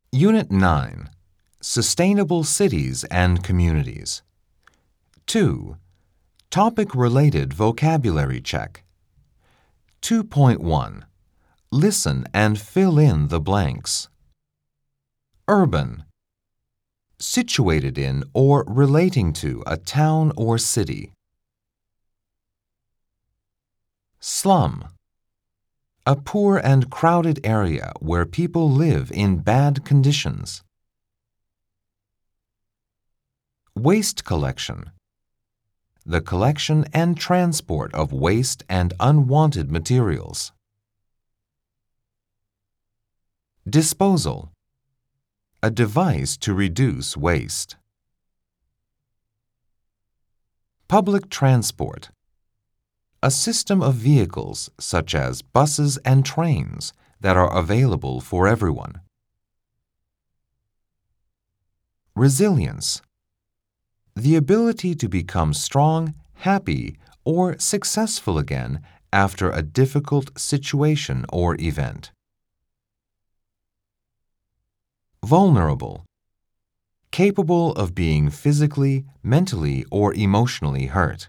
Unit 9. Sustainable Cities and Communities. 2. Topic-related vocabulary check. 2.1. Listen and fill in the blanks. Urban. Situated in or relating to a town or city. Slum. A poor and crowded area where people live in bad conditions. Waste collection. The collection and transport of waste and unwanted materials. Disposal. A device to reduce waste. Public transport. A system of vehicles such as buses and trains that are available for everyone. Resilience. The ability to become strong, happy, or successful again after a difficult situation or event. Vulnerable. Capable of being physically, mentally, or emotionally hurt.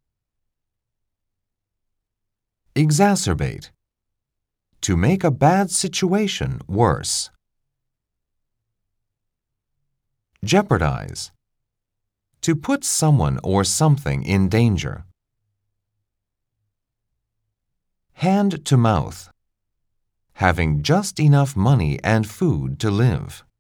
Exacerbate. To make a bad situation worse. Jeopardize. To put someone or something in danger. Hand to mouth. Having just enough money and food to live.